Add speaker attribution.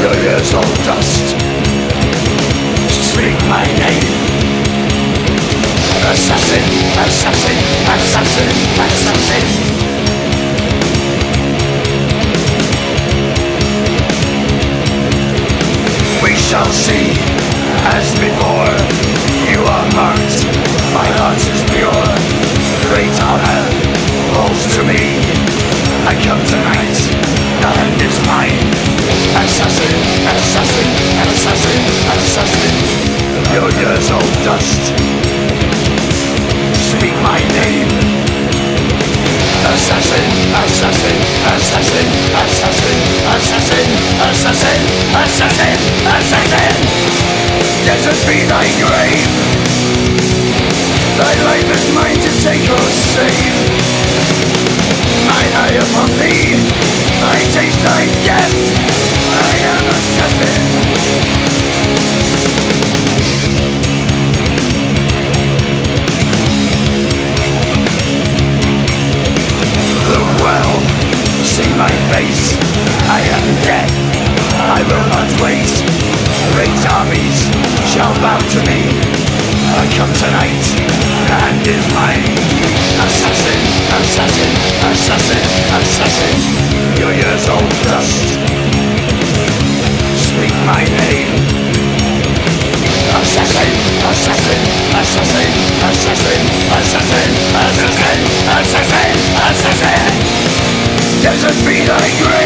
Speaker 1: Your years all dust. Speak my name. Assassin, assassin, assassin, assassin. We shall see, as before. You are marked, my heart is pure. Great honor falls to me. I come tonight, the hand is mine. Assassin, assassin, assassin, assassin. Your years all dust. Speak my name. Assassin, assassin, assassin, assassin, assassin, assassin, assassin, assassin. Desert be thy grave. Thy life is mine to take or save. Mine eye upon thee, I taste thy death. I am assassin. Well, see my face, I am dead, I will not wait. Great armies shall bow to me. I come tonight, the hand is mine. Assassin, assassin, assassin, assassin. Your years all dust. Speak my name. Assassin, assassin, assassin, assassin, assassin, assassin, assassin, assassin. Desert be thy grave.